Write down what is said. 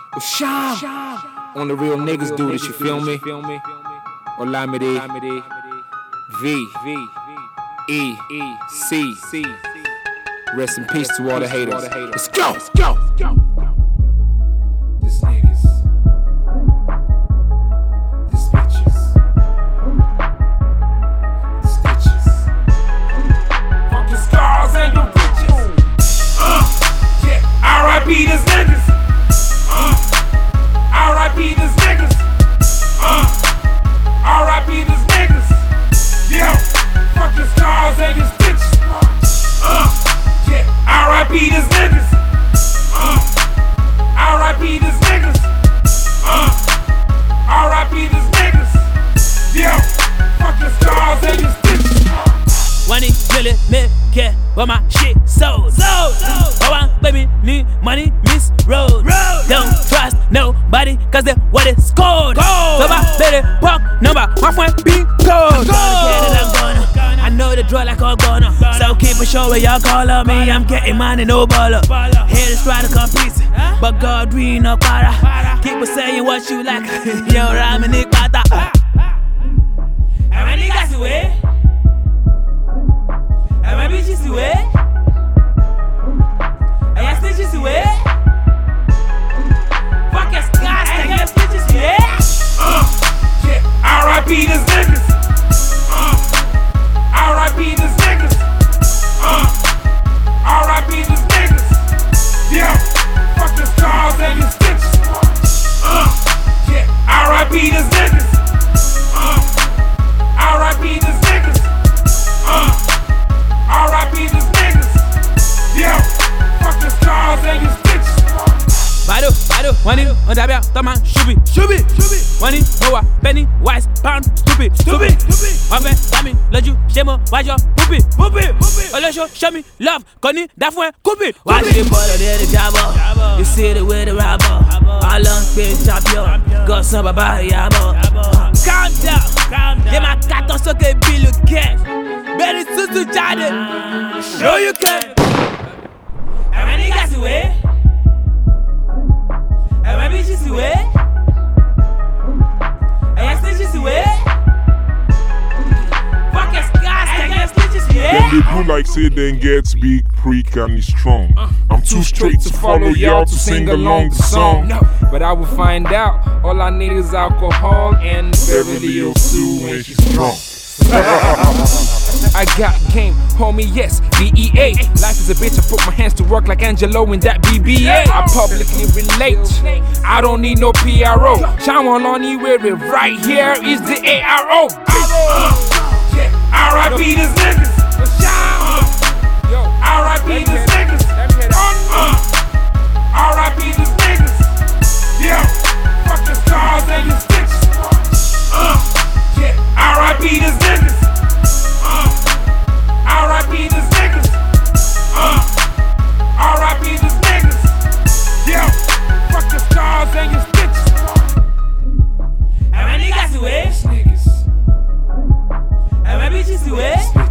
Sham. On the real niggas do this, you feel me? Olamide V.E.C. Rest in peace to all the haters. Let's go. This niggas. This bitches. This bitches. Fuck your scars and your bitches. Yeah. R.I.P. this niggas. R.I.P. this niggas. R.I.P. this niggas. Yeah. Fuck your scars and your bitches. Yeah. R.I.P. this niggas. R.I.P. this niggas. R.I.P. this niggas. Yeah. Fuck your scars and your bitches. Money really make care, but my shit sold. Oh, I baby need money, miss road. Don't trust nobody, cause they what it scored. So my baby punk number, my friend being cold. I know the draw like a gunner, so keep it sure when y'all call on me. I'm getting money, no baller. Haters try to compete, but God we no para. Keep saying what you like, yo, Ramini Pata. And when you guys away, and my bitch is away, and your stitch is away. Fuck your scars and your stitches, yeah. Yeah. R.I.P. this niggas. R.I.P. this niggas. R.I.P. this niggas. Yeah. Fuck the scars and your stitches. Yeah. R.I.P. this niggas. R.I.P. this niggas. R.I.P. this niggas. Yeah. Fuck the scars and your stitches. Bado, money on the belt, the man shubi. Money, Noah, penny, wise, pound, stupid. My man, Sammy, love you, shame on, why you poopy. Oh, show me love, Connie, that one, cupid. Watch the ball, there the jabber. You see the way the robber. I long been champion, got some baba yabo. Calm down, yeah, my cat on so can be look cash. Better to Jade, show you can. And when you guys away, and my bitch is away, and your stitches away. Fuck your scars and your stitches, yeah. Them they do like say then gets big, prick and is strong. I'm too straight to follow y'all to sing along the song. No, but I will find out. All I need is alcohol and Beverly Hills Sue when she's drunk. I got game, homie, yes, VEA. Life is a bitch, I put my hands to work like Angelo in that BBA. I publicly relate, I don't need no PRO. Shamalani wear it right here is the ARO. R.I.P. this niggas. R.I.P. this niggas. R.I.P. this niggas. Yeah, fuck the scars and your stitches. Yeah, R.I.P. this niggas. R.I.P. this niggas. R.I.P. this niggas. Yeah, fuck the scars and your stitches. And when you guys away, Niggas. and my bitch is away.